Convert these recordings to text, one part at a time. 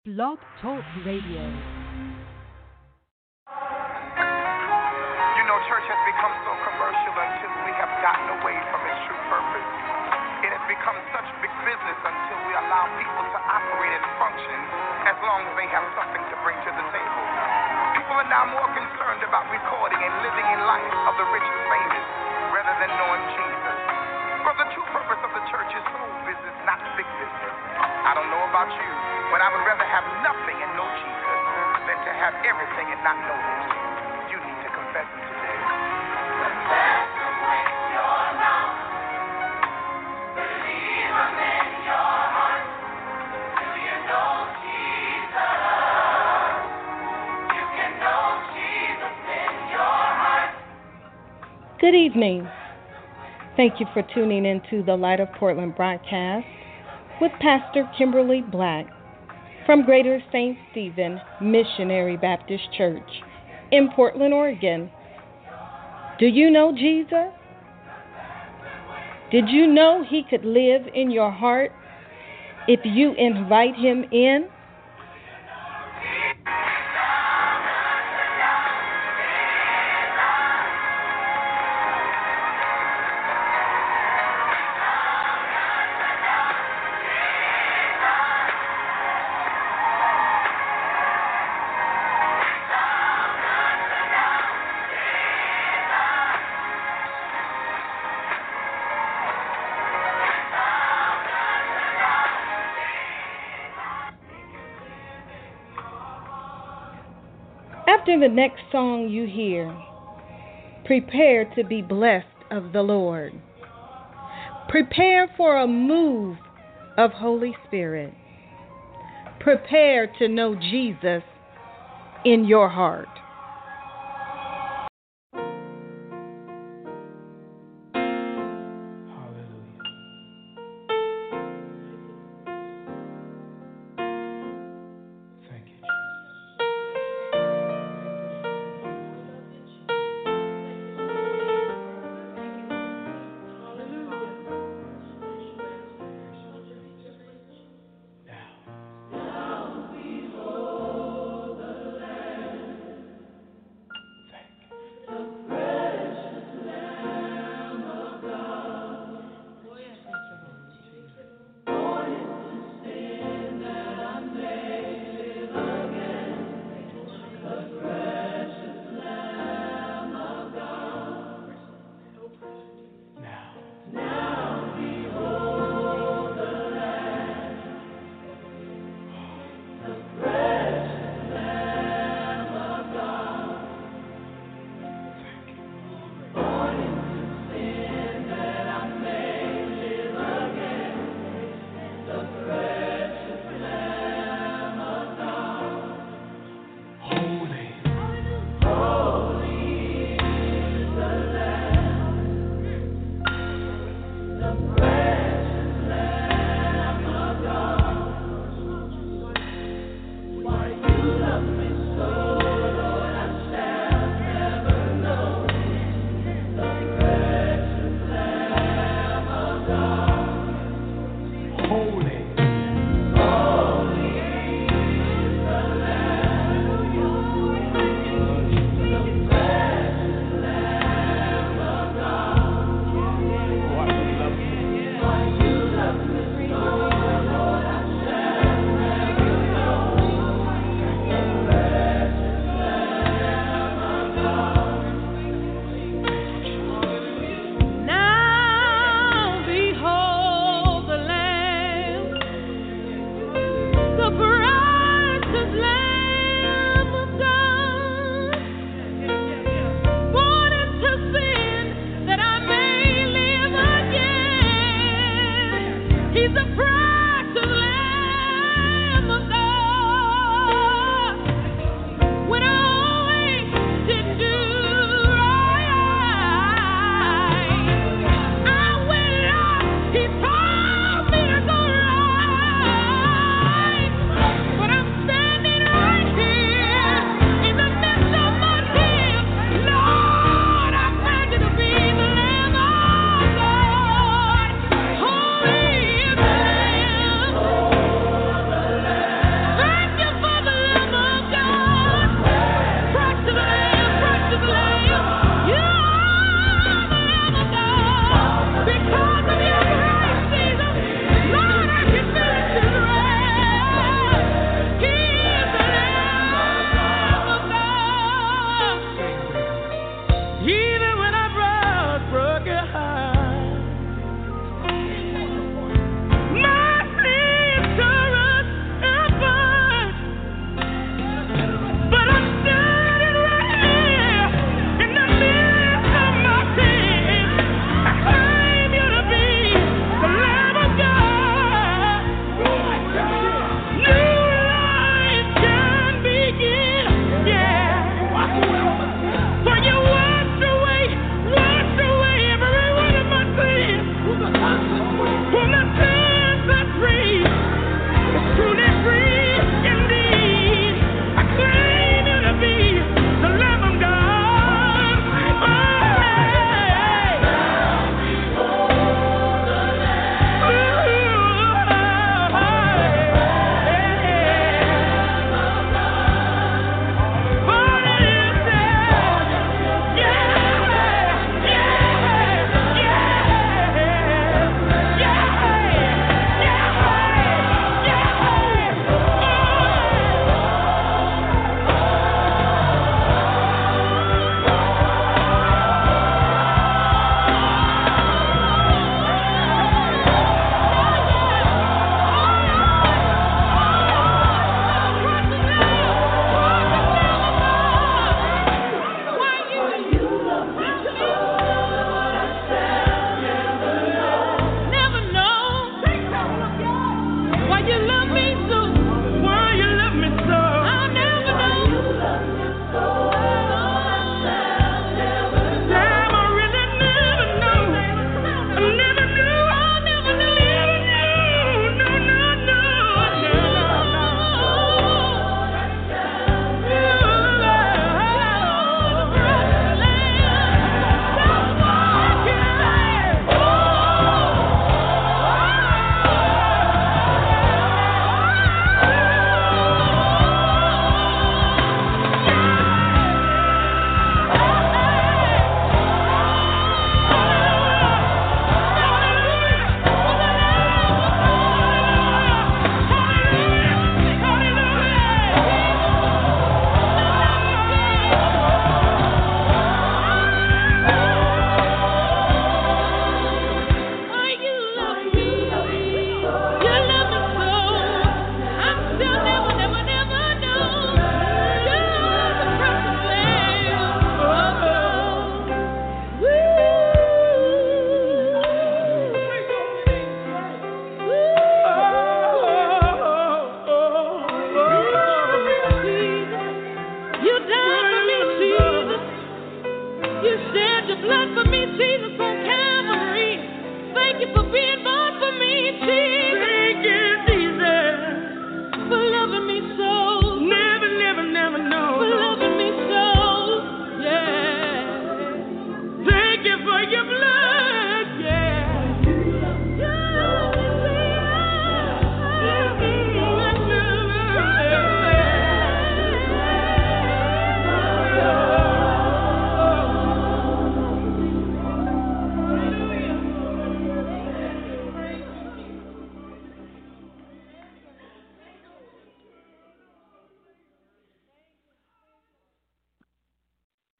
Blog Talk Radio. You know, church has become so commercial until we have gotten away from its true purpose. It has become such big business until we allow people to operate and function as long as they have something to bring to the table. People are now more concerned about recording and living in life of the rich and famous rather than knowing Jesus. But the true purpose of the church is soul business, not big business. I don't know about you, but I would rather have nothing and know Jesus than to have everything and not know him. You need to confess him today. Confess him with your mouth. Believe him in your heart. Do you know Jesus? You can know Jesus in your heart. Good evening. Thank you for tuning into the Light of Portland broadcast with Pastor Kimberly Black from Greater St. Stephen Missionary Baptist Church in Portland, Oregon. Do you know Jesus? Did you know he could live in your heart if you invite him in? After the next song you hear, prepare to be blessed of the Lord. Prepare for a move of Holy Spirit. Prepare to know Jesus in your heart.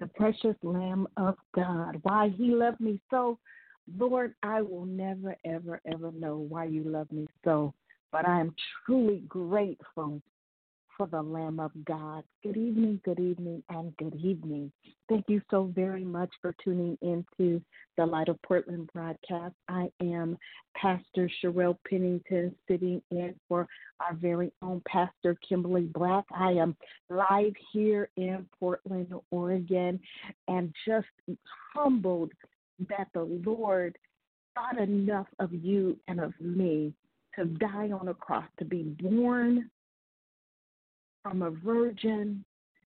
the precious Lamb of God. Why he loved me so, Lord, I will never, ever, ever know why you love me so, but I am truly grateful for the Lamb of God. Good evening, and good evening. Thank you so very much for tuning into the Light of Portland broadcast. I am Pastor Sherelle Pennington, sitting in for our very own Pastor Kimberly Black. I am live here in Portland, Oregon, and just humbled that the Lord thought enough of you and of me to die on a cross, to be born from a virgin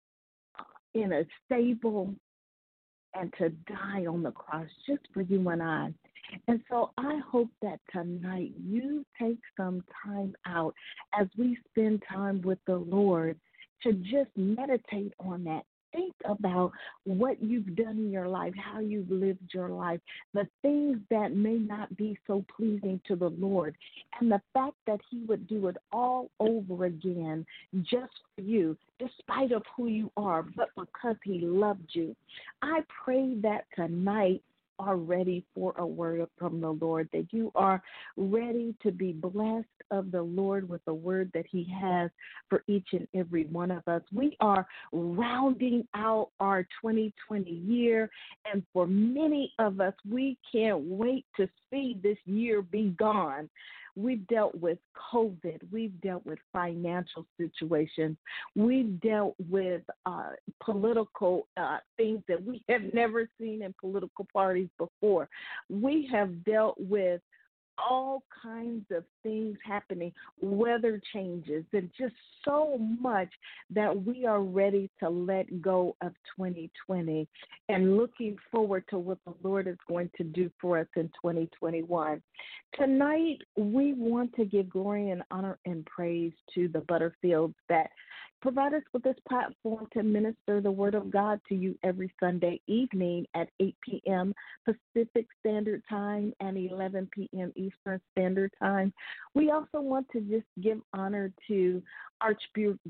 in a stable, and to die on the cross just for you and I. And so I hope that tonight you take some time out as we spend time with the Lord to just meditate on that. Think about what you've done in your life, how you've lived your life, the things that may not be so pleasing to the Lord, and the fact that he would do it all over again just for you, despite of who you are, but because he loved you. I pray that tonight are ready for a word from the Lord, that you are ready to be blessed of the Lord with the word that he has for each and every one of us. We are rounding out our 2020 year, and for many of us, we can't wait to see this year be gone. We've dealt with COVID. We've dealt with financial situations. We've dealt with political things that we have never seen in political parties before. We have dealt with all kinds of things happening, weather changes, and just so much that we are ready to let go of 2020 and looking forward to what the Lord is going to do for us in 2021. Tonight, we want to give glory and honor and praise to the Butterfields that provide us with this platform to minister the Word of God to you every Sunday evening at 8 p.m. Pacific Standard Time and 11 p.m. Eastern Standard Time. We also want to just give honor to Arch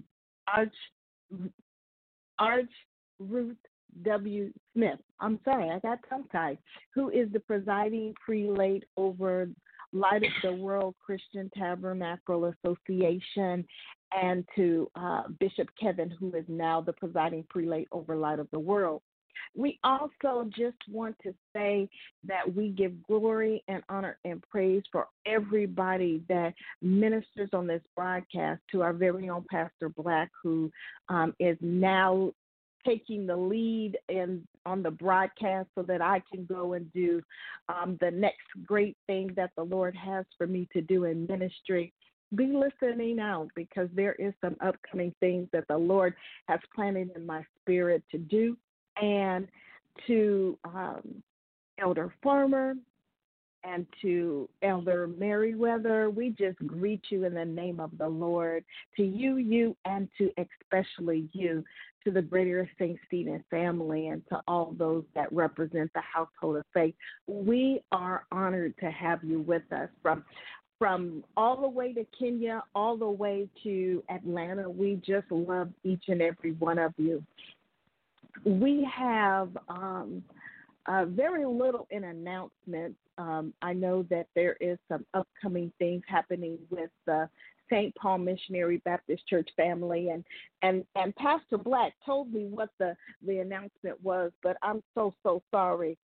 Ruth W. Smith. I'm sorry, I got tongue-tied, who is the presiding prelate over Light of the World Christian Tabernacle Association, and to Bishop Kevin, who is now the presiding prelate over Light of the World. We also just want to say that we give glory and honor and praise for everybody that ministers on this broadcast, to our very own Pastor Black, who is now taking the lead on the broadcast so that I can go and do the next great thing that the Lord has for me to do in ministry. Be listening out, because there is some upcoming things that the Lord has planted in my spirit to do. And to Elder Farmer and to Elder Merriweather, we just greet you in the name of the Lord. To you, and to especially you, to the Greater St. Stephen family, and to all those that represent the household of faith. We are honored to have you with us from all the way to Kenya, all the way to Atlanta. We just love each and every one of you. We have very little in announcements. I know that there is some upcoming things happening with the St. Paul Missionary Baptist Church family, and Pastor Black told me what the announcement was, but I'm so sorry.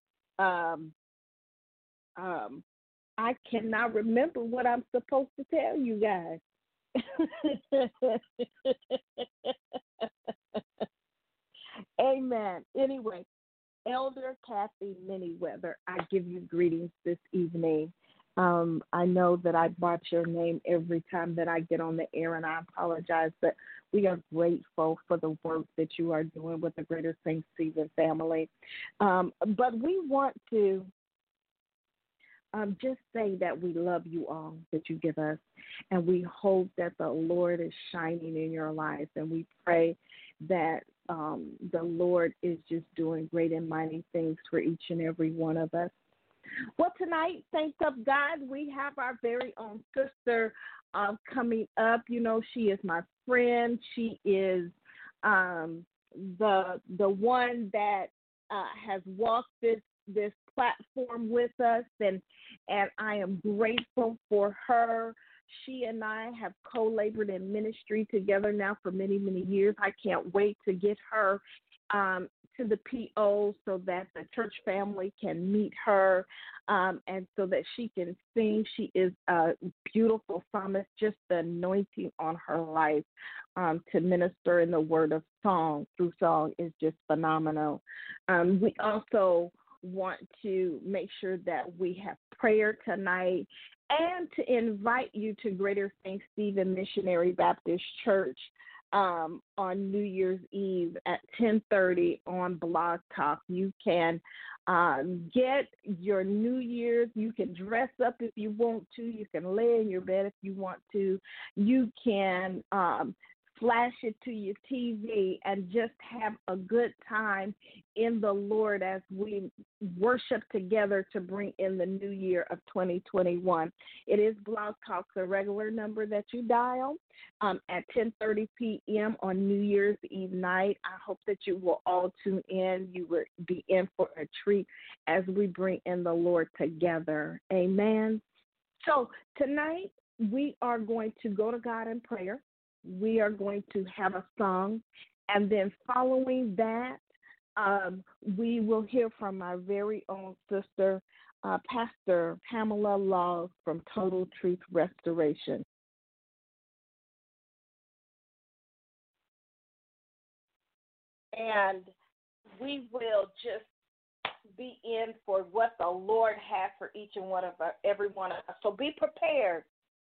I cannot remember what I'm supposed to tell you guys. Amen. Anyway, Elder Kathy Manyweather, I give you greetings this evening. I know that I botch your name every time that I get on the air, and I apologize, but we are grateful for the work that you are doing with the Greater St. Stephen family. But we want to just say that we love you all that you give us, and we hope that the Lord is shining in your lives, and we pray that the Lord is just doing great and mighty things for each and every one of us. Well, tonight, thanks of God, we have our very own sister coming up. You know, she is my friend. She is the one that has walked this platform with us, and I am grateful for her. She and I have co-labored in ministry together now for many, many years. I can't wait to get her to the PO so that the church family can meet her and so that she can sing. She is a beautiful psalmist, just the anointing on her life to minister in the word of song through song is just phenomenal. We also want to make sure that we have prayer tonight and to invite you to Greater St. Stephen Missionary Baptist Church on New Year's Eve at 10:30 on Blog Talk. You can get your New Year's. You can dress up if you want to. You can lay in your bed if you want to. You can flash it to your TV and just have a good time in the Lord as we worship together to bring in the new year of 2021. It is Blog Talk, the regular number that you dial at 10:30 p.m. on New Year's Eve night. I hope that you will all tune in. You will be in for a treat as we bring in the Lord together. Amen. So tonight we are going to go to God in prayer. We are going to have a song, and then following that, we will hear from our very own sister, Pastor Pamela Laws from Total Truth Restoration. And we will just be in for what the Lord has for each and every one of us. So be prepared,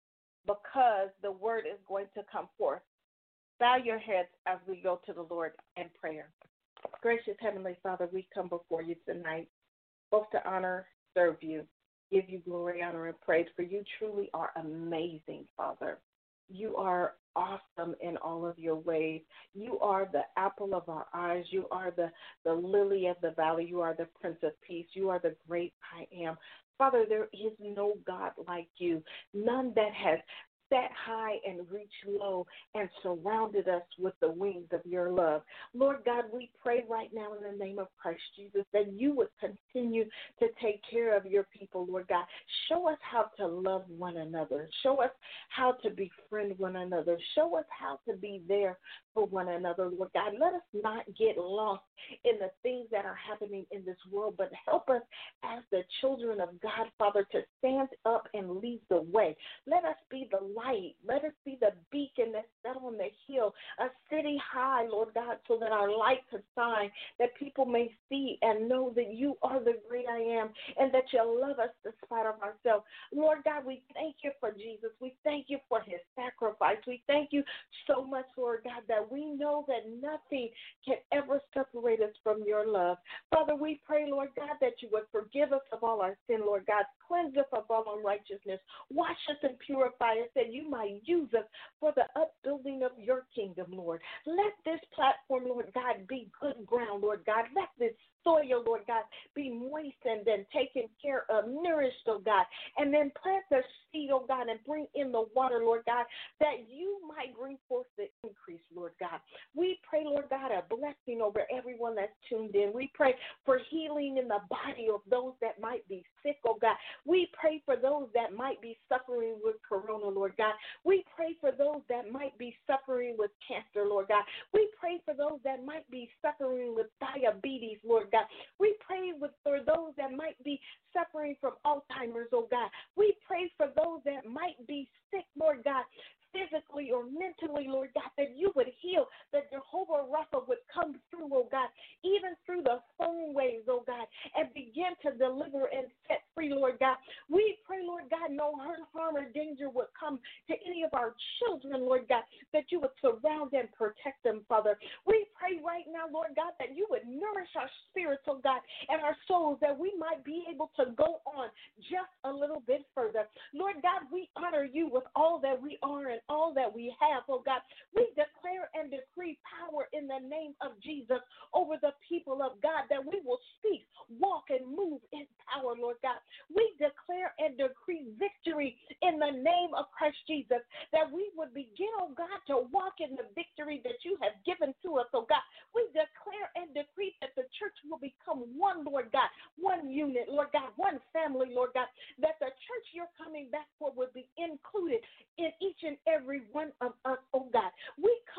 because the word is going to come forth. Bow your heads as we go to the Lord in prayer. Gracious Heavenly Father, we come before you tonight, both to honor, serve you, give you glory, honor, and praise, for you truly are amazing, Father. You are awesome in all of your ways. You are the apple of our eyes. You are the lily of the valley. You are the Prince of Peace. You are the great I am. Father, there is no God like you, none that has sat high and reached low and surrounded us with the wings of your love. Lord God, we pray right now in the name of Christ Jesus that you would continue to take care of your people, Lord God. Show us how to love one another. Show us how to befriend one another. Show us how to be there for one another, Lord God. Let us not get lost in the things that are happening in this world, but help us as the children of God, Father, to stand up and lead the way. Let us be the light. Let us be the beacon that's set on the hill, a city high, Lord God, so that our light could shine, that people may see and know that you are the great I am and that you love us despite of ourselves. Lord God, we thank you for Jesus. We thank you for his sacrifice. We thank you so much, Lord God, that we know that nothing can ever separate us from your love. Father, we pray, Lord God, that you would forgive us of all our sin, Lord God. Cleanse us of all unrighteousness. Wash us and purify us, that you might use us for the upbuilding of your kingdom, Lord. Let this platform, Lord God, be good ground, Lord God. Let this soil, Lord God, be moistened and taken care of, nourished, oh God, and then plant the seed, oh God, and bring in the water, Lord God, that you might bring forth the increase, Lord God. We pray, Lord God, a blessing over everyone that's tuned in. We pray for healing in the body of those that might be sick, oh God. We pray for those that might be suffering with corona, Lord God. We pray for those that might be suffering with cancer, Lord God. We pray for those that might be suffering with diabetes, Lord God. We pray for those that might be suffering from Alzheimer's, oh God. We pray for those that might be sick, Lord God, physically or mentally, Lord God, that you would heal, that Jehovah Rapha would come through, oh God, even through the phone waves, oh God, and begin to deliver and set free, Lord God. We pray, Lord God, no hurt, harm, or danger would come to any of our children, Lord God, that you would surround and protect them, Father. We pray right now, Lord God, that you would nourish our spirits, oh God, and our souls, that we might be able to go on just a little bit further. Lord God, we honor you with all that we are and all that we have, oh God. We declare and decree power in the name of Jesus over the people of God, that we will speak, walk, and move in power, Lord God. We declare and decree victory in the name of Christ Jesus, that we would begin, oh God, to walk in the victory that you have given to us, oh God. We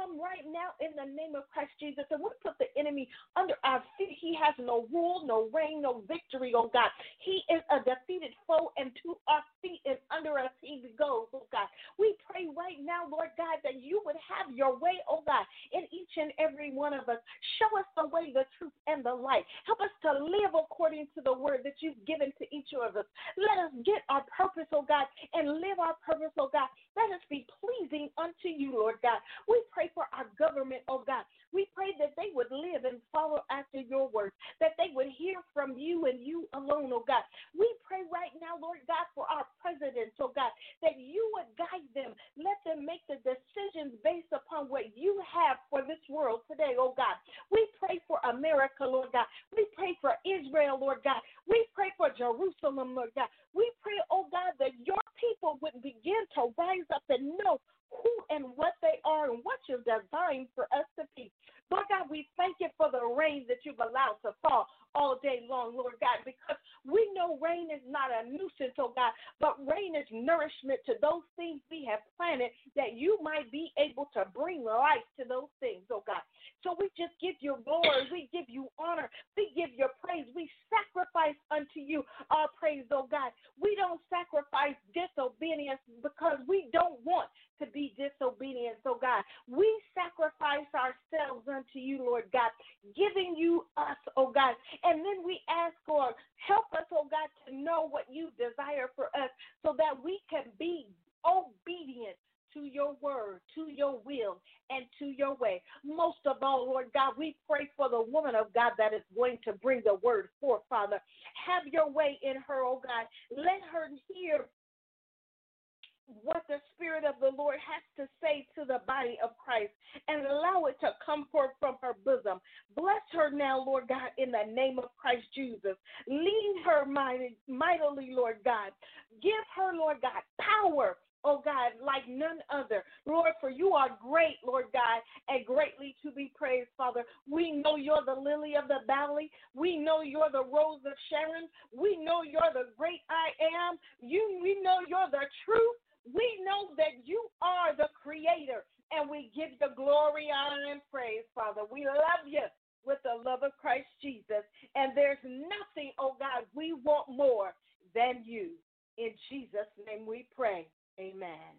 come right now in the name of Christ Jesus, and we put the enemy under our feet. He has no rule, no reign, no victory, oh God. He is a defeated foe, and to our feet and under us he goes, oh God. We pray right now, Lord God, that you would have your way, oh God, in each and every one of us. Show us the way, the truth, and the light. Help us to live according to the word that you've given to each of us. Let us get our purpose, oh God, and live our purpose, oh God. Let us be pleasing unto you, Lord God. We pray for our government, oh God. We pray that they would live and follow after your words, that they would hear from you and you alone, oh God. We pray right now, Lord God, for our presidents, oh God, that you would guide them. Let them make the decisions based upon what you have for this world today, oh God. We pray for America, Lord God. We pray for Israel, Lord God. We pray for Jerusalem, Lord God. We pray, oh God, that your people would begin to rise up and know who and what they are and what you've designed for us to be. Lord God, we thank you for the rain that you've allowed to fall all day long, Lord God, because we know rain is not a nuisance, oh God, but rain is nourishment to those things we have planted that you might be able to bring life to those things, oh God. So we just give you glory, we give you honor, we give you praise, we sacrifice unto you our praise, oh God. We don't sacrifice disobedience because we don't want to be disobedient, oh God. We sacrifice ourselves unto you, Lord God, giving you us, oh God. And then we ask, Lord, help us, oh God, to know what you desire for us so that we can be obedient to your word, to your will, and to your way. Most of all, Lord God, we pray for the woman of God that is going to bring the word forth, Father. Have your way in her, oh God. Let her hear what the Spirit of the Lord has to say to the body of Christ and allow it to come forth from her bosom. Bless her now, Lord God, in the name of Christ Jesus. Lead her mightily, Lord God. Give her, Lord God, power, oh God, like none other. Lord, for you are great, Lord God, and greatly to be praised, Father. We know you're the lily of the valley. We know you're the rose of Sharon. We know you're the great I am. We know you're the truth. We know that you are the creator, and we give you glory, honor, and praise, Father. We love you with the love of Christ Jesus, and there's nothing, oh God, we want more than you. In Jesus' name we pray. Amen.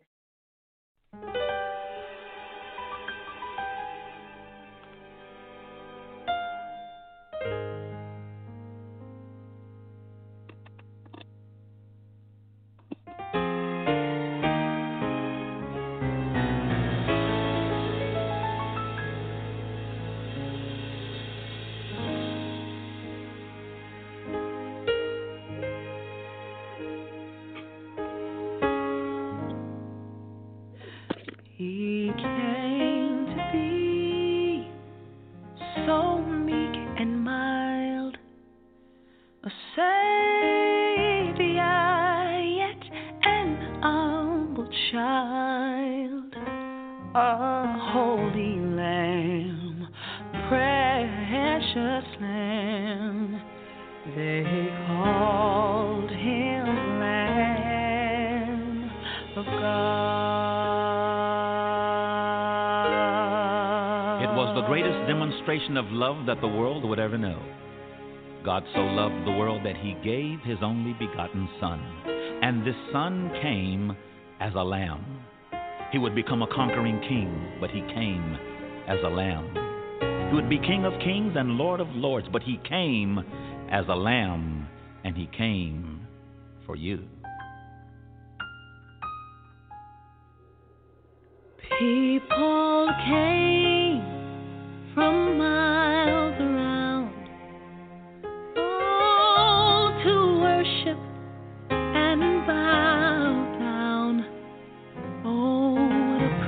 He came to be so meek and mild, a Savior, yet an humble child, a holy Lamb, precious Lamb. They called him Lamb of God. Demonstration of love that the world would ever know. God so loved the world that he gave his only begotten Son. And this Son came as a lamb. He would become a conquering king, but he came as a lamb. He would be King of kings and Lord of lords, but he came as a lamb, and he came for you. People came from miles around, all to worship and bow down. Oh, what a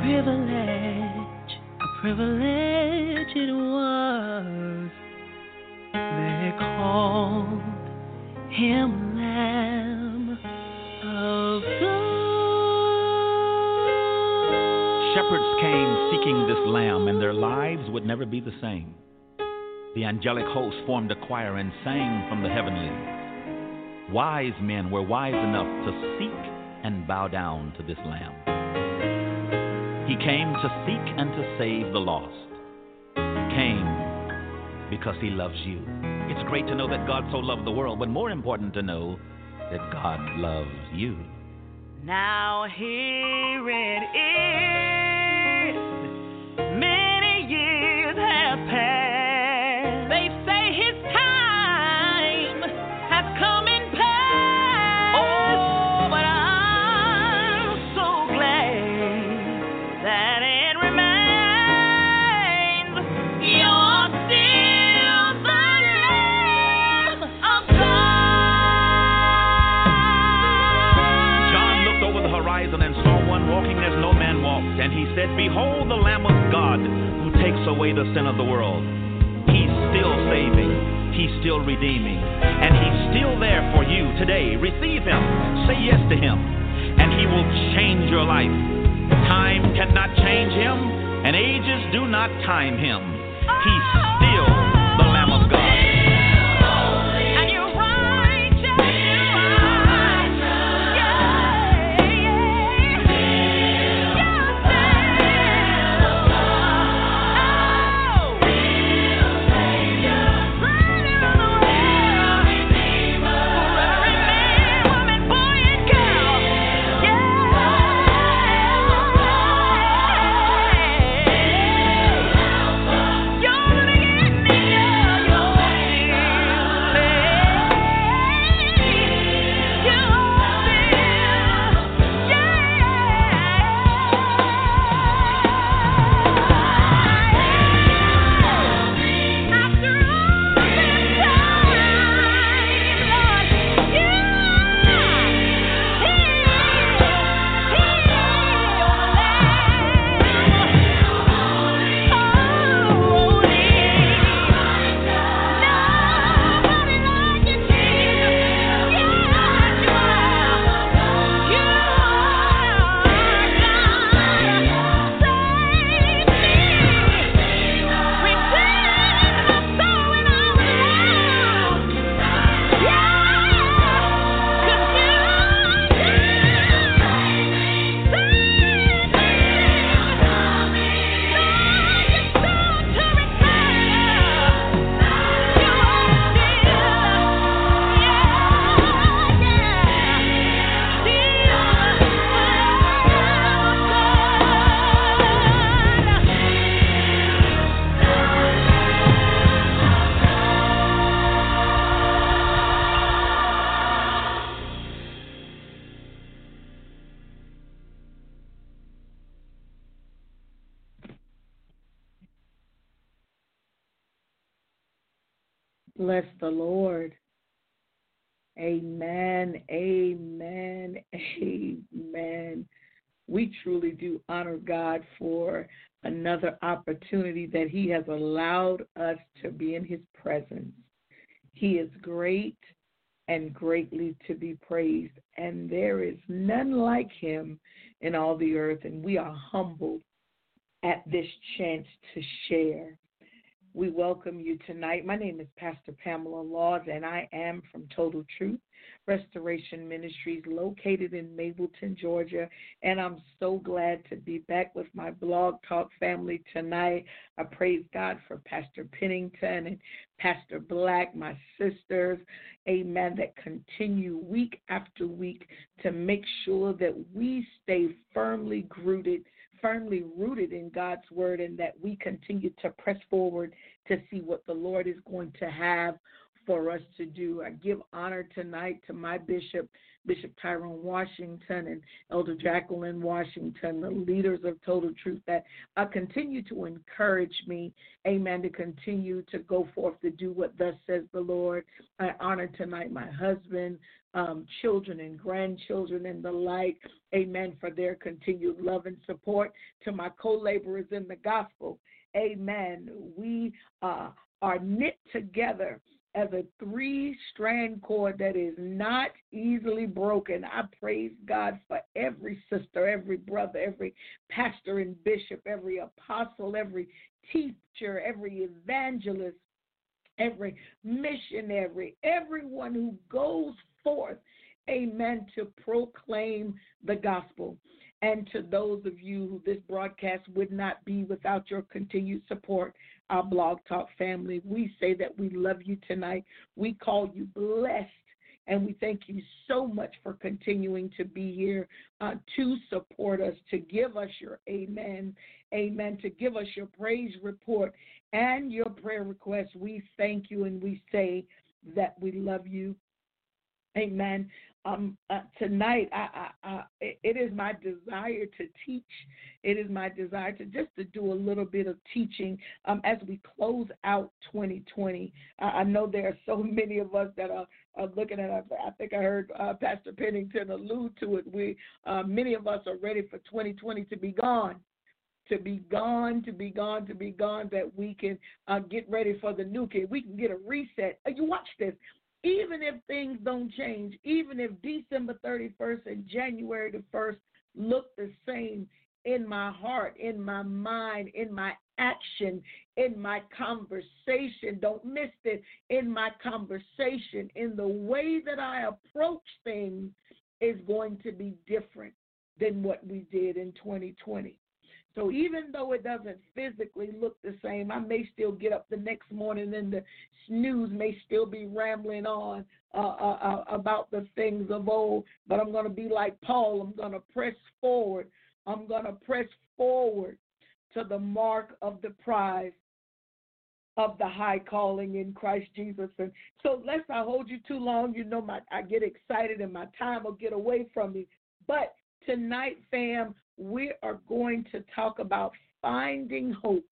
privilege it was. They called him Lamb of God. Shepherds came seeking this lamb, and their lives would never be the same. The angelic host formed a choir and sang from the heavenlies. Wise men were wise enough to seek and bow down to this lamb. He came to seek and to save the lost. He came because he loves you. It's great to know that God so loved the world, but more important to know that God loves you. Now here it is. Many years have passed. They say his time has come and passed. Oh, but I'm so glad that it remains. You're still the Lamb of God. John looked over the horizon and saw one walking as no man walked, and he said, "Behold the Lamb of God who takes away the sin of the world." He's still saving, he's still redeeming, and he's still there for you today. Receive him, say yes to him, and he will change your life. Time cannot change him, and ages do not time him. He's still the Lamb of God. And you're righteous. Bless the Lord. Amen, amen, amen. We truly do honor God for another opportunity that he has allowed us to be in his presence. He is great and greatly to be praised, and there is none like him in all the earth, and we are humbled at this chance to share. We welcome you tonight. My name is Pastor Pamela Laws, and I am from Total Truth Restoration Ministries located in Mableton, Georgia, and I'm so glad to be back with my Blog Talk family tonight. I praise God for Pastor Pennington and Pastor Black, my sisters, amen, that continue week after week to make sure that we stay firmly rooted in God's word, and that we continue to press forward to see what the Lord is going to have for us to do. I give honor tonight to my bishop, Bishop Tyrone Washington and Elder Jacqueline Washington, the leaders of Total Truth, that continue to encourage me, amen, to continue to go forth to do what thus says the Lord. I honor tonight my husband, children and grandchildren and the like, amen, for their continued love and support. To my co-laborers in the gospel, amen, we are knit together as a three-strand cord that is not easily broken. I praise God for every sister, every brother, every pastor and bishop, every apostle, every teacher, every evangelist, every missionary, everyone who goes forth, amen, to proclaim the gospel. And to those of you who this broadcast would not be without your continued support, our Blog Talk family, we say that we love you tonight. We call you blessed. And we thank you so much for continuing to be here to support us, to give us your amen, to give us your praise report and your prayer requests. We thank you and we say that we love you. Amen. Tonight, it is my desire to teach. It is my desire to do a little bit of teaching as we close out 2020. I know there are so many of us that are looking at. I think I heard Pastor Pennington allude to it. Many of us are ready for 2020 to be gone. To be gone, that we can get ready for the new kid. We can get a reset. You watch this. Even if things don't change, even if December 31st and January the 1st look the same in my heart, in my mind, in my action, in my conversation, don't miss it, in my conversation, in the way that I approach things is going to be different than what we did in 2020. So even though it doesn't physically look the same, I may still get up the next morning and the snooze may still be rambling on about the things of old, but I'm going to be like Paul. I'm going to press forward. I'm going to press forward to the mark of the prize of the high calling in Christ Jesus. And so lest I hold you too long, you know I get excited and my time will get away from me. But tonight, fam, we are going to talk about finding hope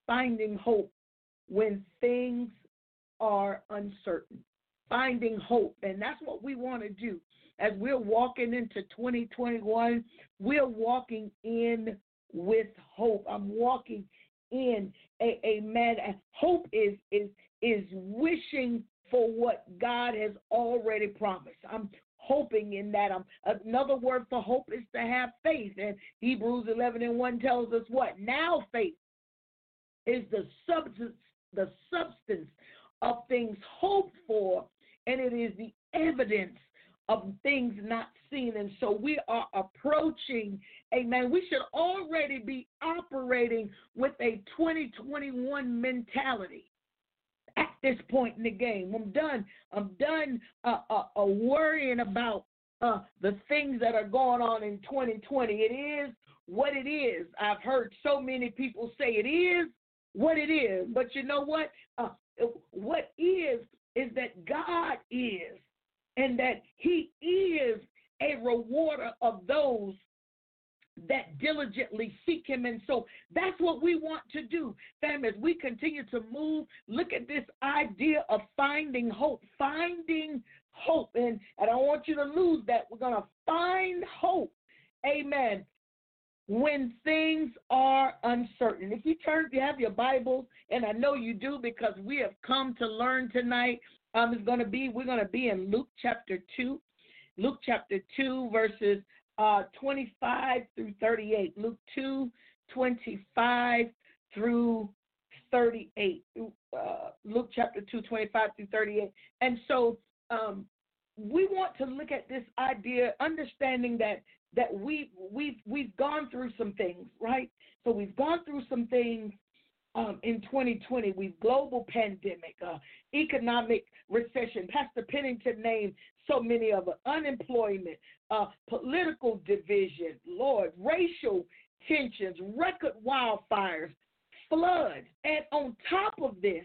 when things are uncertain, finding hope. And that's what we want to do. As we're walking into 2021, we're walking in with hope. I'm walking in amen. Hope is wishing for what God has already promised. I'm hoping in that. Another word for hope is to have faith. And Hebrews 11:1 tells us what? Now faith is the substance of things hoped for, and it is the evidence of things not seen. And so we are approaching, amen. We should already be operating with a 2021 mentality. At this point in the game, I'm done worrying about the things that are going on in 2020. It is what it is. I've heard so many people say it is what it is. But you know what? What is that God is, and that He is a rewarder of those that diligently seek Him. And so that's what we want to do, fam, as we continue to move. Look at this idea of finding hope. And I don't want you to lose that. We're going to find hope, amen, when things are uncertain. If you have your Bibles, and I know you do because we have come to learn tonight, we're going to be in Luke chapter 2. Luke chapter 2, verses 25 through 38. Luke 2, 25 through 38. Luke chapter 2, 25 through 38. And so we want to look at this idea, understanding that we've gone through some things, right? So we've gone through some things in 2020. We've global pandemic, economic recession. Pastor Pennington named so many of it. Unemployment, political division, Lord, racial tensions, record wildfires, floods. And on top of this,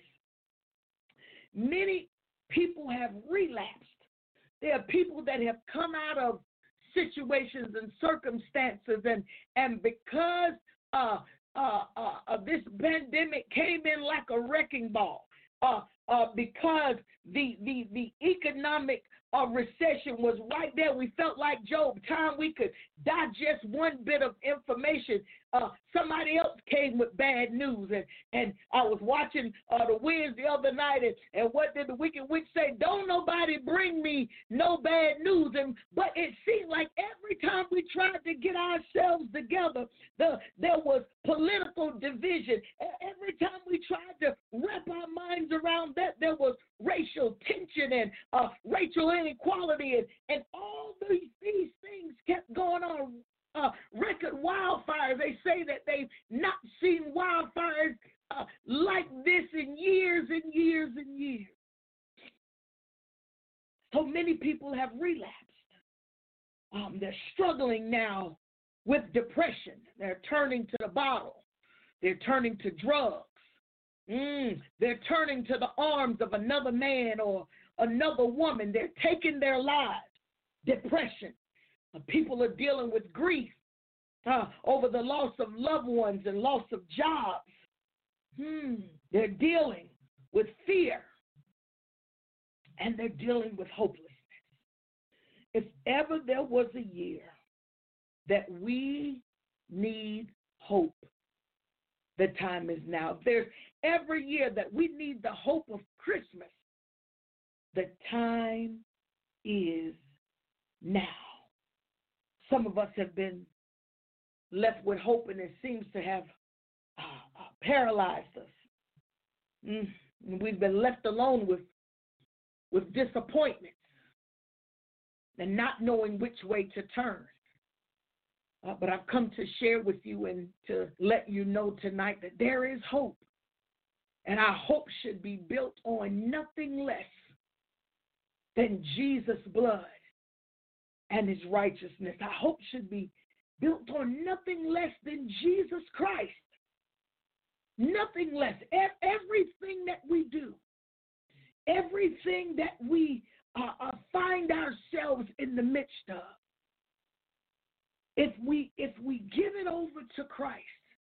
many people have relapsed. There are people that have come out of situations and circumstances, and because this pandemic came in like a wrecking ball, because the economic recession was right there. We felt like Job, time we could digest one bit of information. Somebody else came with bad news, and I was watching the Wiz the other night, and what did the wicked witch say? Don't nobody bring me no bad news. But it seemed like every time we tried to get ourselves together, there was political division. Every time we tried to wrap our minds around that, there was racial tension and racial inequality, and all these things kept going on. like this in years and years and years. So many people have relapsed. They're struggling now with depression. They're turning to the bottle. They're turning to drugs. They're turning to the arms of another man or another woman. They're taking their lives. Depression. People are dealing with grief over the loss of loved ones and loss of jobs. They're dealing with fear. And they're dealing with hopelessness. If ever there was a year that we need hope, the time is now. If there's every year that we need the hope of Christmas, the time is now. Some of us have been left with hope, and it seems to have paralyzed us. We've been left alone with disappointments and not knowing which way to turn. But I've come to share with you and to let you know tonight that there is hope. And our hope should be built on nothing less than Jesus' blood and his righteousness. Our hope should be built on nothing less than Jesus Christ. Nothing less. Everything that we do, everything that we find ourselves in the midst of, if we give it over to Christ,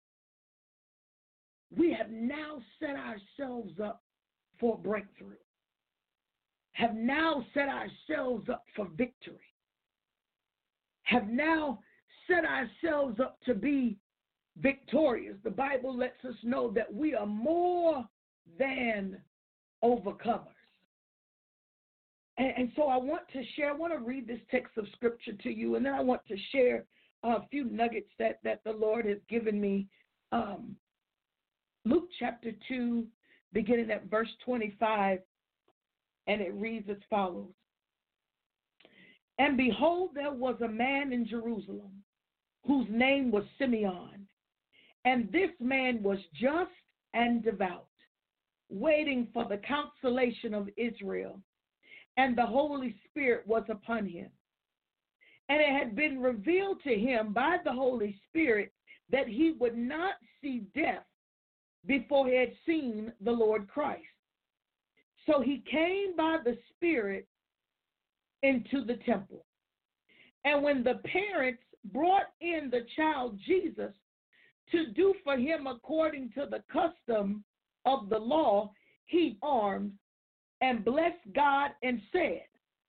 we have now set ourselves up for breakthrough, have now set ourselves up for victory, have now set ourselves up to be victorious. The Bible lets us know that we are more than overcomers. And so I want to read this text of scripture to you, and then I want to share a few nuggets that the Lord has given me. Luke chapter 2, beginning at verse 25, and it reads as follows. And behold, there was a man in Jerusalem whose name was Simeon, and this man was just and devout, waiting for the consolation of Israel. And the Holy Spirit was upon him. And it had been revealed to him by the Holy Spirit that he would not see death before he had seen the Lord Christ. So he came by the Spirit into the temple. And when the parents brought in the child Jesus to do for him according to the custom of the law, he armed and blessed God and said,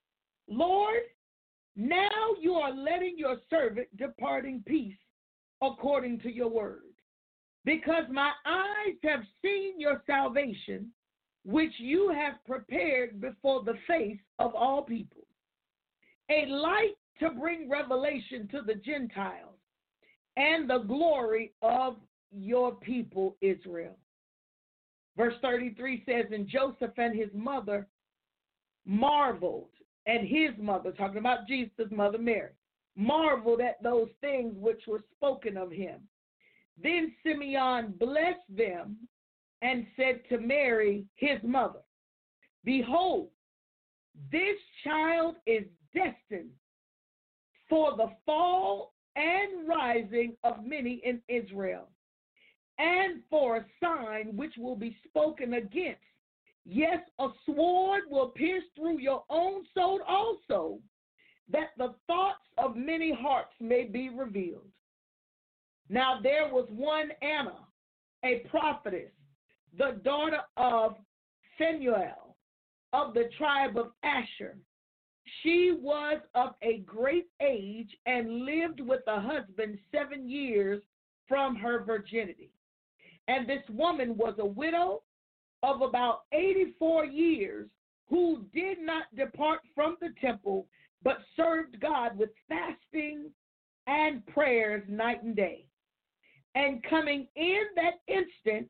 Lord, now you are letting your servant depart in peace according to your word, because my eyes have seen your salvation, which you have prepared before the face of all people, a light to bring revelation to the Gentiles and the glory of your people Israel. Verse 33 says, and Joseph and his mother marveled, and his mother, talking about Jesus' mother Mary, marveled at those things which were spoken of him. Then Simeon blessed them and said to Mary, his mother, behold, this child is destined for the fall and rising of many in Israel, and for a sign which will be spoken against. Yes, a sword will pierce through your own soul also, that the thoughts of many hearts may be revealed. Now there was one Anna, a prophetess, the daughter of Phanuel, of the tribe of Asher. She was of a great age and lived with a husband 7 years from her virginity. And this woman was a widow of about 84 years, who did not depart from the temple, but served God with fasting and prayers night and day. And coming in that instant,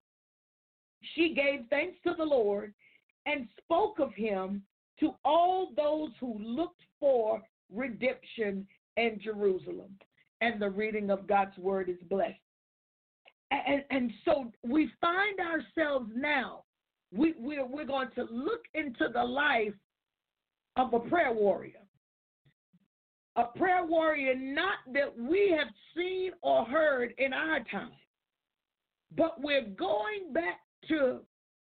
she gave thanks to the Lord and spoke of him to all those who looked for redemption in Jerusalem. And the reading of God's word is blessed. And so we find ourselves now, we're going to look into the life of a prayer warrior. A prayer warrior not that we have seen or heard in our time, but we're going back to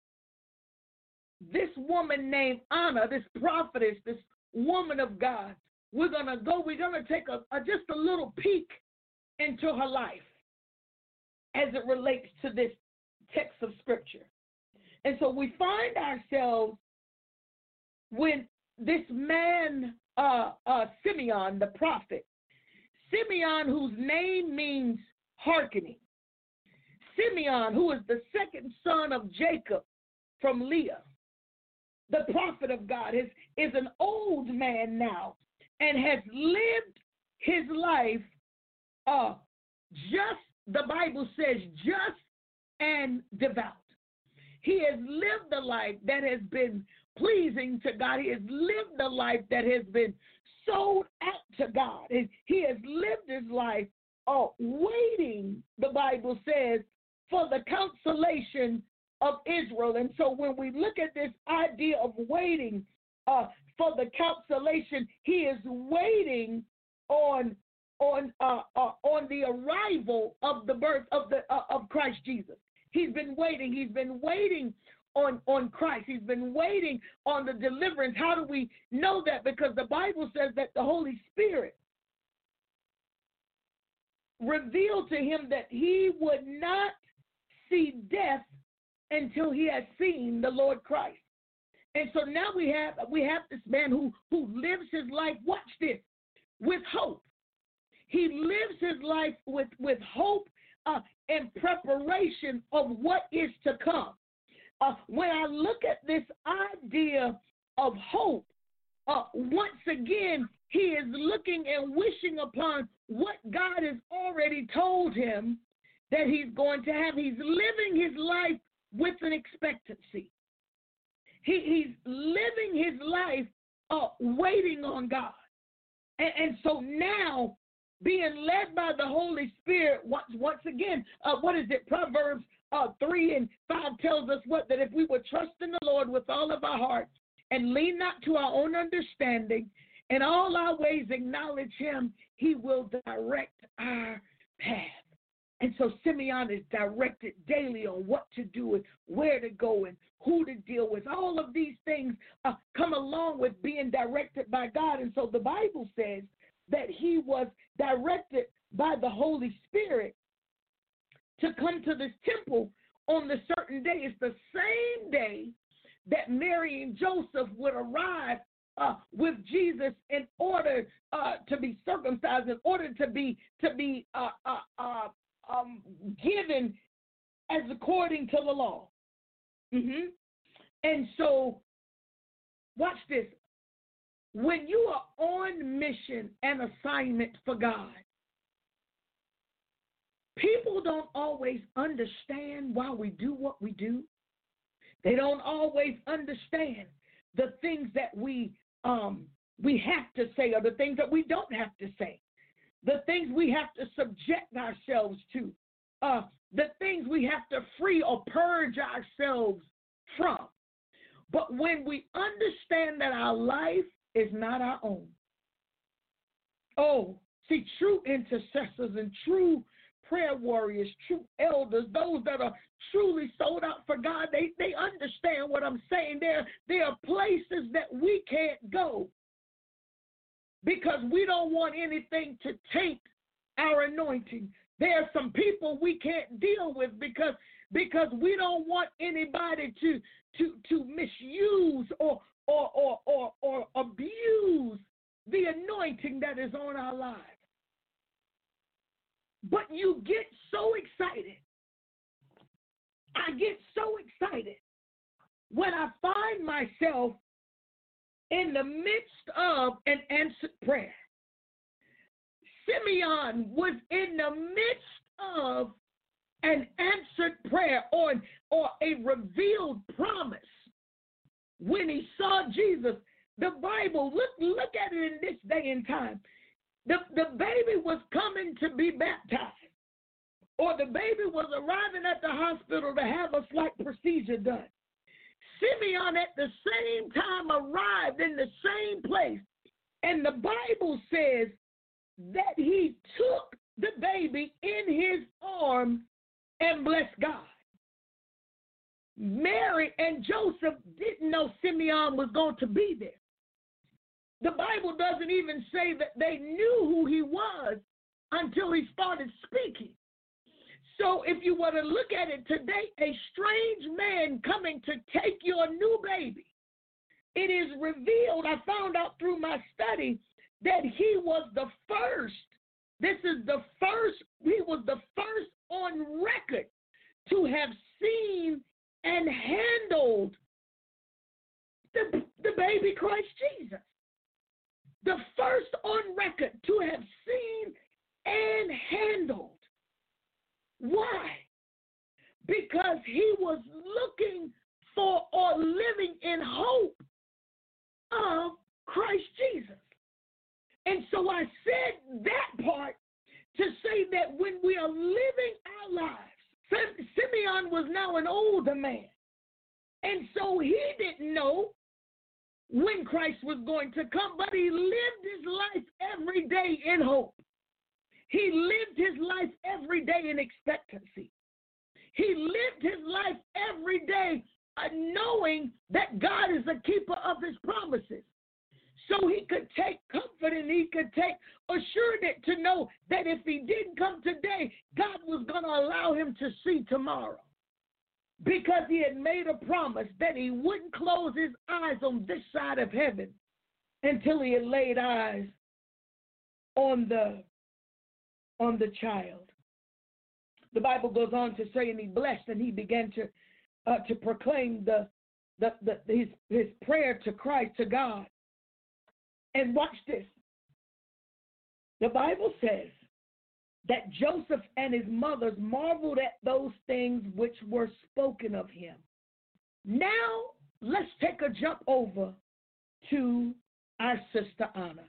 this woman named Anna, this prophetess, this woman of God. We're going to take just a little peek into her life as it relates to this text of Scripture. And so we find ourselves when this man, Simeon, the prophet, Simeon, whose name means hearkening, Simeon, who is the second son of Jacob from Leah, the prophet of God, is an old man now and has lived his life the Bible says, just and devout. He has lived a life that has been pleasing to God. He has lived a life that has been sold out to God. And he has lived his life waiting, the Bible says, for the consolation of Israel. And so when we look at this idea of waiting for the consolation, he is waiting on the arrival of the birth of Christ Jesus. He's been waiting. He's been waiting on Christ. He's been waiting on the deliverance. How do we know that? Because the Bible says that the Holy Spirit revealed to him that he would not see death until he has seen the Lord Christ. And so now we have this man who lives his life, watch this, with hope. He lives his life with hope and preparation of what is to come. When I look at this idea of hope, once again, he is looking and wishing upon what God has already told him that he's going to have. He's living his life with an expectancy. He's living his life waiting on God. And so now, being led by the Holy Spirit, once again, what is it? Proverbs 3:5 tells us that if we would trust in the Lord with all of our heart and lean not to our own understanding, in all our ways acknowledge him, he will direct our path. And so Simeon is directed daily on what to do and where to go and who to deal with. All of these things come along with being directed by God. And so the Bible says that he was directed by the Holy Spirit to come to this temple on the certain day. It's the same day that Mary and Joseph would arrive with Jesus in order to be circumcised, in order to be given as according to the law. Mm-hmm. And so, watch this. When you are on mission and assignment for God, people don't always understand why we do what we do. They don't always understand the things that we have to say or the things that we don't have to say, the things we have to subject ourselves to, the things we have to free or purge ourselves from. But when we understand that our life is not our own. Oh, see, true intercessors and true prayer warriors, true elders, those that are truly sold out for God, they understand what I'm saying. There are places that we can't go because we don't want anything to taint our anointing. There are some people we can't deal with because we don't want anybody to misuse or abuse the anointing that is on our lives. But you get so excited. I get so excited when I find myself in the midst of an answered prayer. Simeon was in the midst of an answered prayer or a revealed promise when he saw Jesus. The Bible, look at it in this day and time. The baby was coming to be baptized. or the baby was arriving at the hospital to have a slight procedure done. Simeon at the same time arrived in the same place. And the Bible says that he took the baby in his arms and blessed God. Mary and Joseph didn't know Simeon was going to be there. The Bible doesn't even say that they knew who he was until he started speaking. So if you were to look at it today, a strange man coming to take your new baby, it is revealed, I found out through my study, that he was the first. He was the first on record to have seen and handled the baby Christ Jesus. The first on record to have seen and handled. Why? Because he was looking for or living in hope of Christ Jesus. And so I said that part to say that when we are living our lives, Simeon was now an older man. And so he didn't know when Christ was going to come, but he lived his life every day in hope. He lived his life every day in expectancy. He lived his life every day knowing that God is a keeper of his promises. So he could take comfort and he could take assurance to know that if he didn't come today, God was going to allow him to see tomorrow. Because he had made a promise that he wouldn't close his eyes on this side of heaven until he had laid eyes on the child. The Bible goes on to say, and he blessed, and he began to proclaim his prayer to Christ, to God. And watch this. The Bible says that Joseph and his mothers marveled at those things which were spoken of him. Now, let's take a jump over to our sister Anna.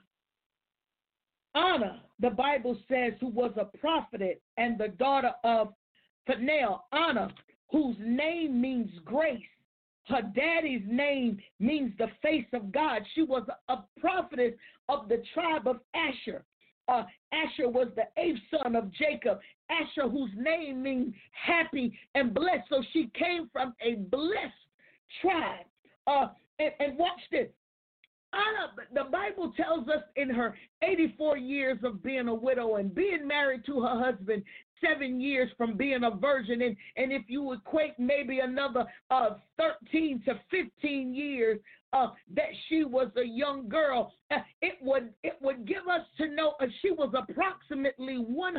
Anna, the Bible says, who was a prophetess and the daughter of Phanuel. Anna, whose name means grace. Her daddy's name means the face of God. She was a prophetess of the tribe of Asher. Asher was the 8th son of Jacob. Asher, whose name means happy and blessed. So she came from a blessed tribe. And watch this. Anna, the Bible tells us in her 84 years of being a widow and being married to her husband 7 years from being a virgin, and if you equate maybe another 13 to 15 years that she was a young girl, it would give us to know she was approximately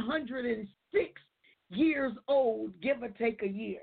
106 years old, give or take a year,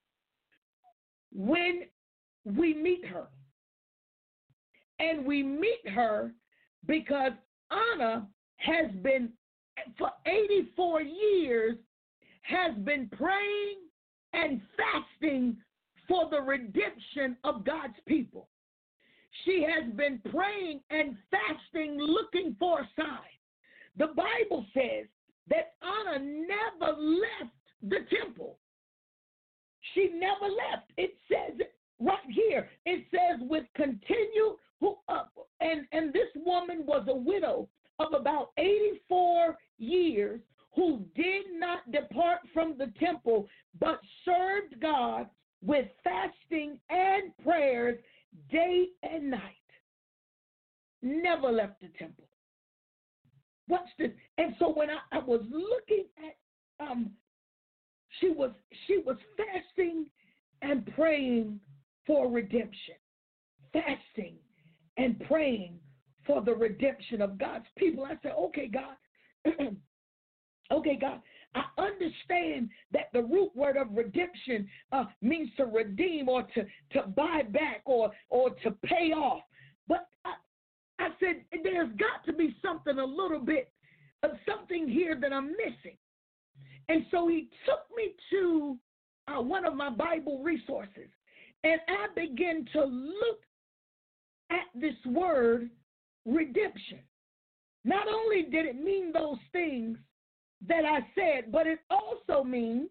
when we meet her. And we meet her because Anna has been, for 84 years, has been praying and fasting for the redemption of God's people. She has been praying and fasting, looking for a sign. The Bible says that Anna never left the temple. She never left. It says right here, it says with continued, and this woman was a widow of about 84 years who did not depart from the temple, but served God with fasting and prayers day and night. Never left the temple. Watch this. And so when I was looking at, she was fasting and praying for redemption. Fasting and praying for the redemption of God's people. I said, okay, God. Okay, God, I understand that the root word of redemption means to redeem or to buy back or to pay off. But I said, there's got to be something a little bit of something here that I'm missing. And so he took me to one of my Bible resources, and I began to look at this word redemption. Not only did it mean those things, that I said, but it also means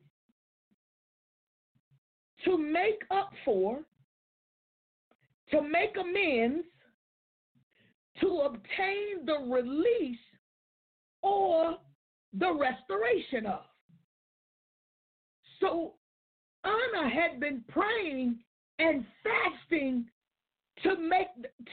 to make up for, to make amends, to obtain the release or the restoration of. So Anna had been praying and fasting to make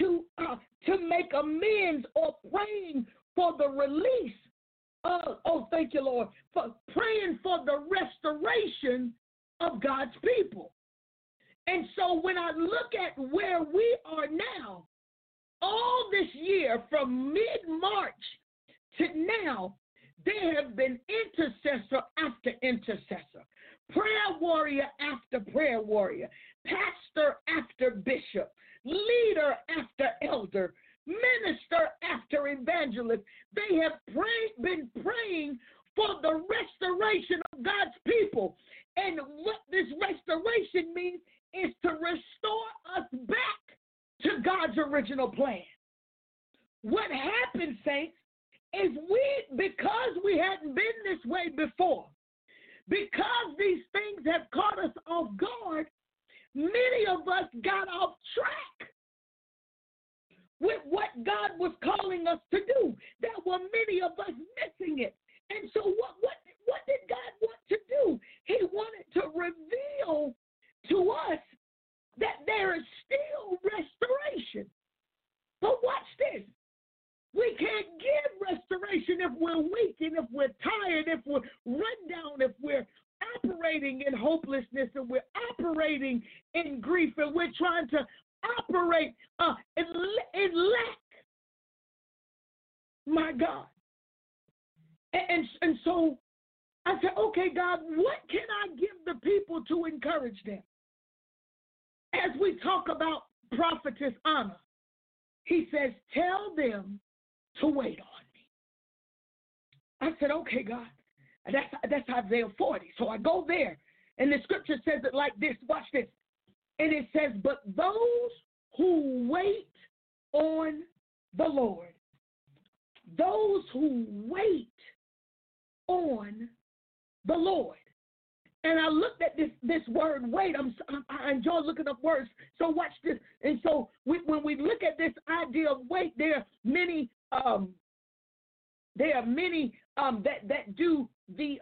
amends, or praying for the release of, thank you, Lord, for praying for the restoration of God's people. And so when I look at where we are now, all this year from mid-March to now, there have been intercessor after intercessor, prayer warrior after prayer warrior, pastor after bishop, leader after elder, minister after evangelist. They have been praying for the restoration of God's people. And what this restoration means is to restore us back to God's original plan. What happened, saints, is because we hadn't been this way before, because these things have caught us off guard, many of us got off track with what God was calling us to do. There were many of us missing it. And so what did God want to do? He wanted to reveal to us that there is still restoration. But watch this. We can't give restoration if we're weak and if we're tired, if we're run down, if we're operating in hopelessness and we're operating in grief and we're trying to operate in lack. My God. And so I said, okay, God, what can I give the people to encourage them? As we talk about prophetess Anna, he says, tell them to wait on me. I said, okay, God. That's Isaiah 40. So I go there, and the scripture says it like this. Watch this. And it says, but those who wait on the Lord, those who wait on the Lord. And I looked at this word wait. I enjoy looking up words. So watch this. And so when we look at this idea of wait, there are many that do the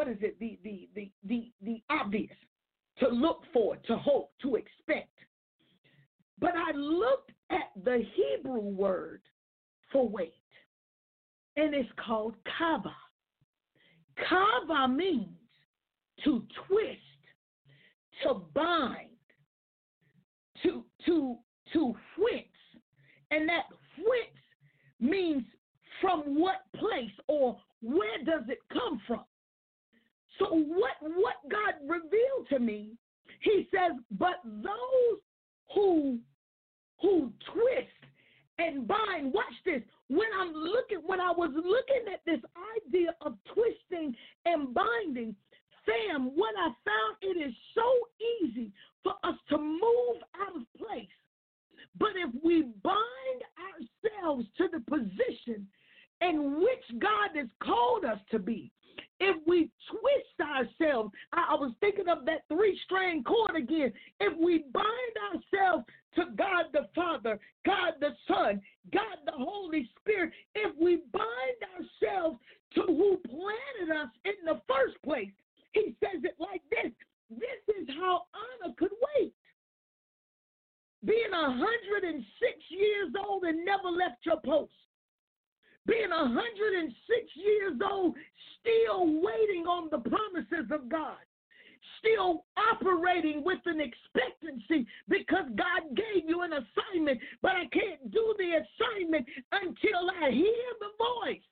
the obvious, to look for, to hope, to expect. But I looked at the Hebrew word for wait, and it's called kava. Kava means to twist, to bind, to whix. And that whix means from what place or where does it come from? So what God revealed to me, he says, but those who twist and bind, watch this. When I was looking at this idea of twisting and binding, fam, what I found, it is so easy for us to move out of place. But if we bind ourselves to the position in which God has called us to be, if we twist ourselves, I was thinking of that 3-strand cord again. If we bind ourselves to God the Father, God the Son, God the Holy Spirit, if we bind ourselves to who planted us in the first place, he says it like this. This is how Anna could wait. Being 106 years old and never left your post. Being 106 years old, still waiting on the promises of God. Still operating with an expectancy because God gave you an assignment, but I can't do the assignment until I hear the voice.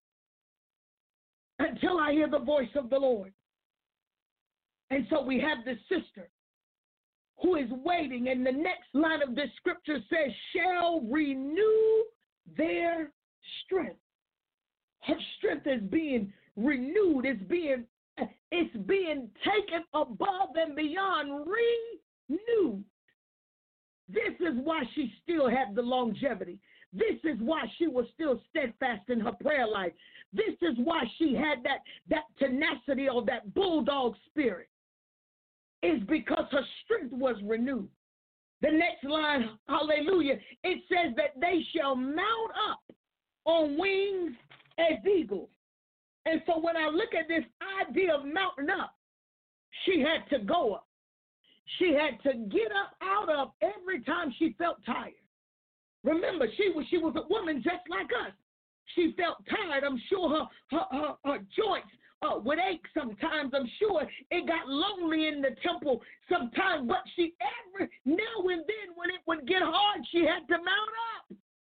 Until I hear the voice of the Lord. And so we have this sister who is waiting, and the next line of this scripture says, shall renew their strength. Her strength is being renewed. It's being taken above and beyond, renewed. This is why she still had the longevity. This is why she was still steadfast in her prayer life. This is why she had that tenacity or that bulldog spirit. Is because her strength was renewed. The next line, hallelujah, it says that they shall mount up on wings as eagles. And so when I look at this idea of mounting up, she had to go up. She had to get up out of every time she felt tired. Remember, she was a woman just like us. She felt tired. I'm sure her joints would ache sometimes. I'm sure it got lonely in the temple sometimes. But she every now and then when it would get hard, she had to mount up.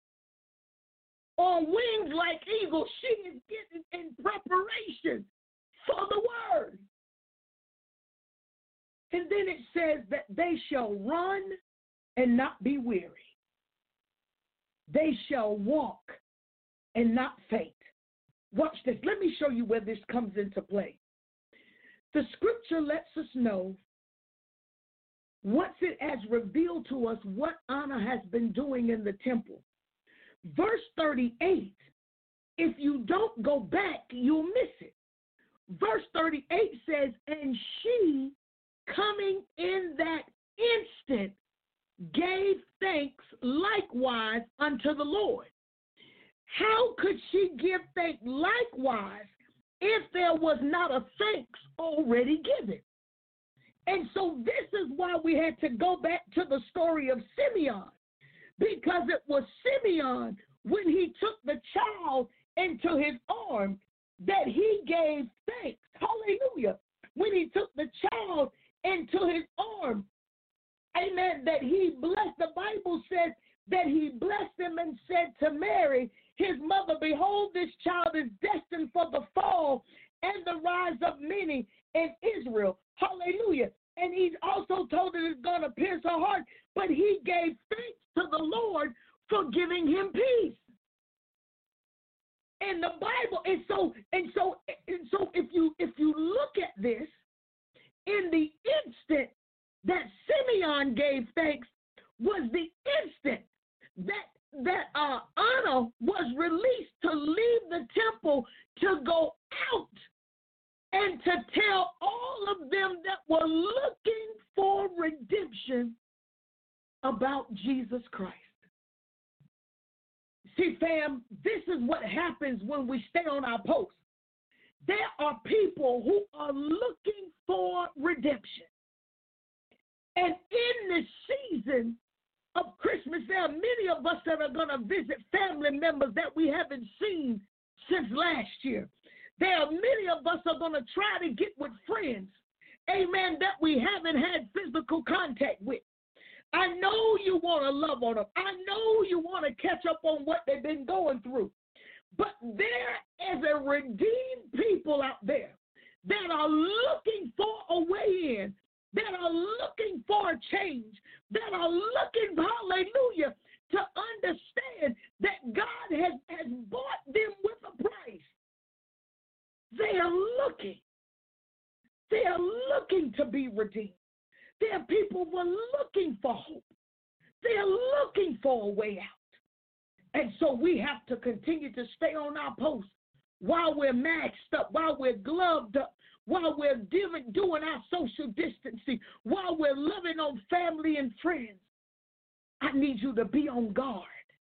On wings like eagles, she is getting in preparation for the word. And then it says that they shall run and not be weary. They shall walk and not faint. Watch this. Let me show you where this comes into play. The scripture lets us know once it has revealed to us what Anna has been doing in the temple. Verse 38, if you don't go back, you'll miss it. Verse 38 says, and she, coming in that instant, gave thanks likewise unto the Lord. How could she give thanks likewise if there was not a thanks already given? And so this is why we had to go back to the story of Simeon, because it was Simeon, when he took the child into his arms, that he gave thanks. Hallelujah. When he took the child into his arms, amen, that he blessed. The Bible says that he blessed him and said to Mary, his mother, behold, this child is destined for the fall and the rise of many in Israel. Hallelujah. And he also told her it's going to pierce her heart, but he gave thanks to the Lord for giving him peace. And the Bible, and so if you look at this, in the instant that Simeon gave thanks was the instant that Anna was released to leave the temple to go out and to tell all of them that were looking for redemption about Jesus Christ. See, fam, this is what happens when we stay on our post. There are people who are looking for redemption. And in this season of Christmas, there are many of us that are going to visit family members that we haven't seen since last year. There are many of us are going to try to get with friends, amen, that we haven't had physical contact with. I know you want to love on them. I know you want to catch up on what they've been going through. But there is a redeemed people out there that are looking for a way in, that are looking for a change, that are looking, hallelujah, to understand that God has bought them with a price. They are looking. They are looking to be redeemed. There are people who are looking for hope. They are looking for a way out. And so we have to continue to stay on our post while we're maxed up, while we're gloved up, while we're doing our social distancing, while we're loving on family and friends. I need you to be on guard.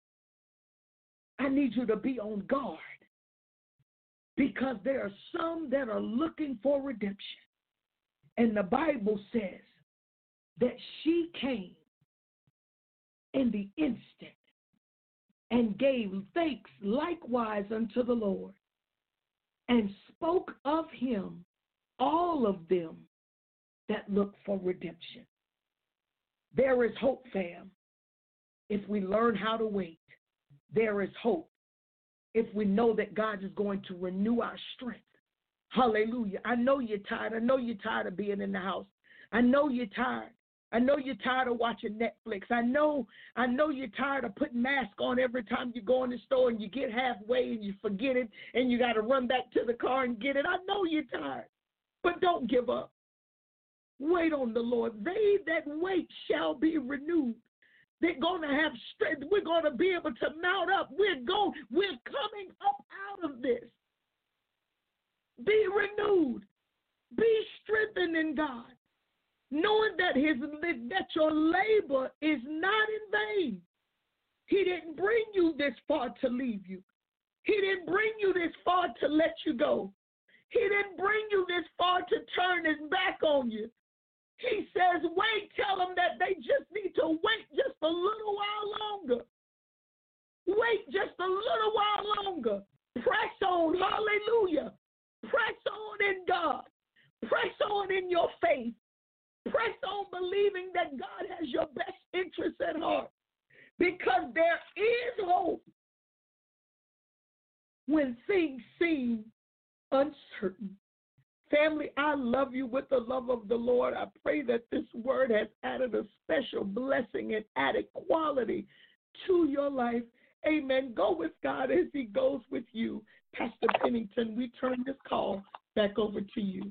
I need you to be on guard, because there are some that are looking for redemption. And the Bible says that she came in the instant and gave thanks likewise unto the Lord, and spoke of him all of them that look for redemption. There is hope, fam, if we learn how to wait. There is hope if we know that God is going to renew our strength. Hallelujah. I know you're tired. I know you're tired of being in the house. I know you're tired. I know you're tired of watching Netflix. I know you're tired of putting masks on every time you go in the store and you get halfway and you forget it and you got to run back to the car and get it. I know you're tired, but don't give up. Wait on the Lord. They that wait shall be renewed. They're going to have strength. We're going to be able to mount up. We're coming up out of this. Be renewed. Be strengthened in God, knowing that your labor is not in vain. He didn't bring you this far to leave you. He didn't bring you this far to let you go. He didn't bring you this far to turn his back on you. He says, wait, tell them that they just need to wait just a little while longer. Wait just a little while longer. Press on, hallelujah. Press on in God. Press on in your faith. Press on believing that God has your best interests at heart. Because there is hope when things seem uncertain. Family, I love you with the love of the Lord. I pray that this word has added a special blessing and added quality to your life. Amen. Go with God as he goes with you. Pastor Pennington, we turn this call back over to you.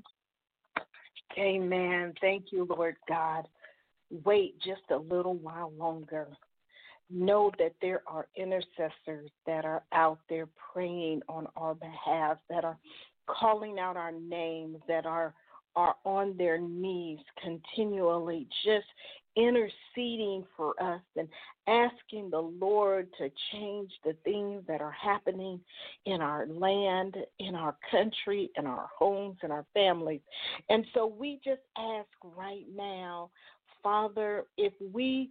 Amen. Thank you, Lord God. Wait just a little while longer. Know that there are intercessors that are out there praying on our behalf, that are calling out our names, that are on their knees continually, just interceding for us and asking the Lord to change the things that are happening in our land, in our country, in our homes, in our families. And so we just ask right now, Father, if we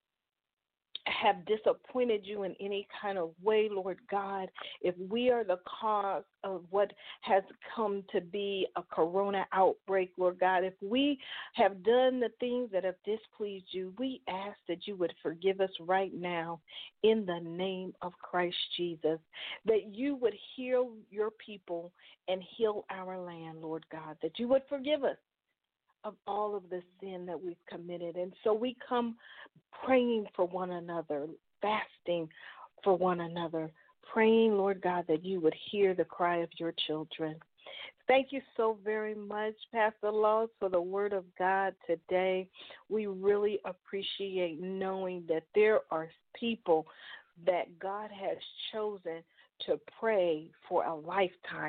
have disappointed you in any kind of way, Lord God, if we are the cause of what has come to be a corona outbreak, Lord God, if we have done the things that have displeased you, we ask that you would forgive us right now in the name of Christ Jesus, that you would heal your people and heal our land, Lord God, that you would forgive us of all of the sin that we've committed. And so we come praying for one another, fasting for one another, praying, Lord God, that you would hear the cry of your children. Thank you so very much, Pastor Laws, for the word of God today. We really appreciate knowing that there are people that God has chosen to pray for a lifetime,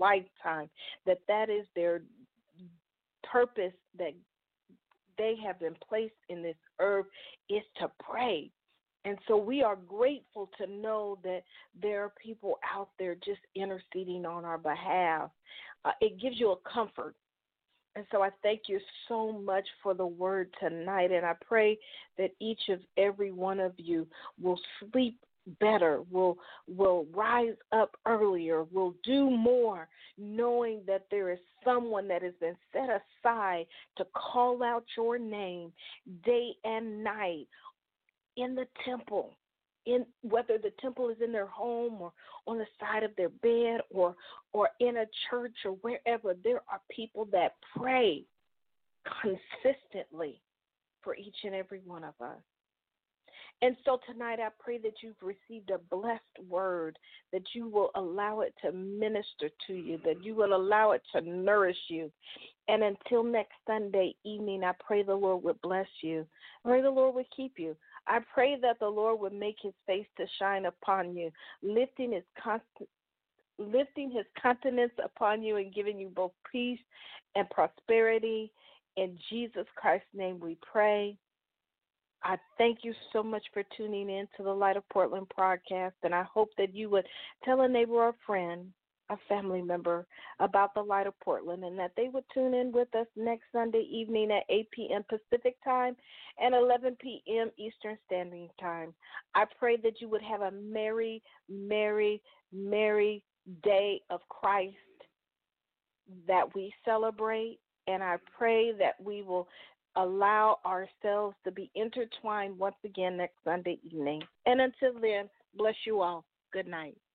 that is their purpose, that they have been placed in this earth is to pray. And so we are grateful to know that there are people out there just interceding on our behalf. It gives you a comfort. And so I thank you so much for the word tonight. And I pray that each of every one of you will sleep better, will rise up earlier, will do more, knowing that there is someone that has been set aside to call out your name day and night in the temple, in whether the temple is in their home or on the side of their bed or in a church or wherever. There are people that pray consistently for each and every one of us. And so tonight I pray that you've received a blessed word, that you will allow it to minister to you, that you will allow it to nourish you. And until next Sunday evening, I pray the Lord would bless you. I pray the Lord would keep you. I pray that the Lord would make his face to shine upon you, lifting his countenance upon you and giving you both peace and prosperity. In Jesus Christ's name we pray. I thank you so much for tuning in to the Light of Portland broadcast, and I hope that you would tell a neighbor or friend, a family member, about the Light of Portland, and that they would tune in with us next Sunday evening at 8 p.m. Pacific time and 11 p.m. Eastern Standard Time. I pray that you would have a merry, merry, merry day of Christ that we celebrate, and I pray that we will allow ourselves to be intertwined once again next Sunday evening. And until then, bless you all. Good night.